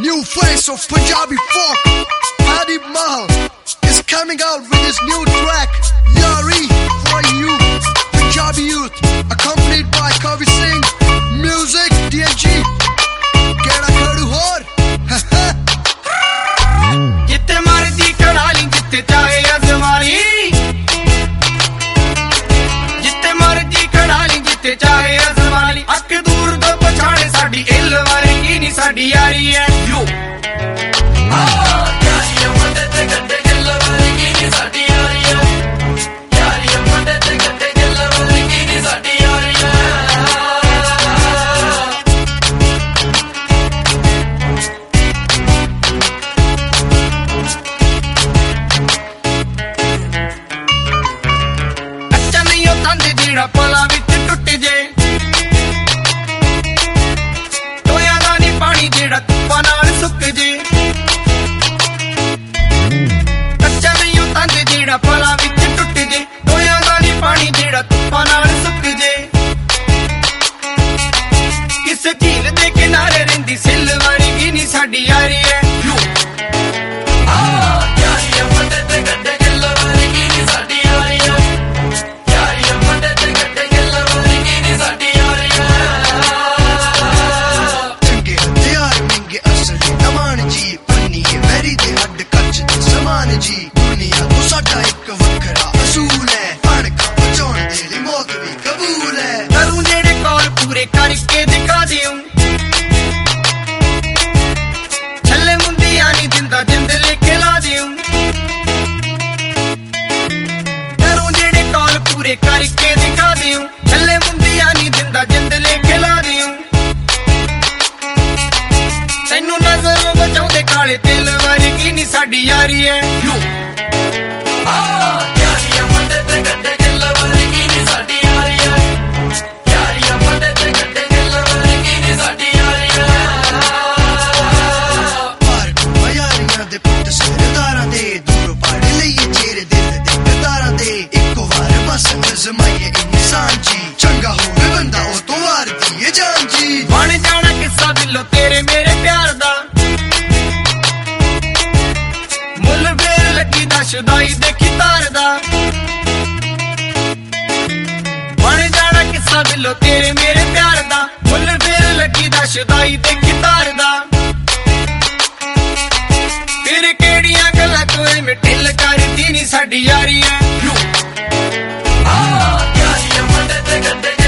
New face of Punjabi folk, Hadi Mahal is coming out with his new track, Yari, for you, Punjabi youth, accompanied by Kavi Singh, music, DNG, Keda Khadu Hor, Jitte mardi kadali, jitte chahe azmali, Jitte mardi kadali, jitte chahe azmali, Ak dur do pachhane saadi il varegi ni saadi yari hai. पला विच टुट जे टोया दा नी पानी जेड़ा तुप्पा नाल सुक जे कच्चा नहीं होता जेड़ा पला विच टुट जे टोया दा नी पानी जेड़ा तुप्पा नाल सुक जे किस झील दे किनारे रहिंदी सिल वर्गी नी साडी यारी है करके दिखा दियूं छल्ले मुंदिया नी दिंदा जिंद लेके ला दियूं करूं जेड़े कॉल पूरे करके दिखा दियूं छल्ले मुंदिया नी दिंदा जिंद लेके ला दियूं तैनू नजर बचाउंदे काले दिल वर्गी नी साडी यारी है बन जाना किस्सा दिलो तेरे मेरे प्यार दा मुल फेर लगी दा शुदाई देखी तार दा बन जाना किस्सा दिलो तेरे मेरे प्यार दा मुल फेर लगी दा शुदाई देखी तार दा फिर केड़ियां गल्लां तू एवें ढिल करदी नी साडी यारी है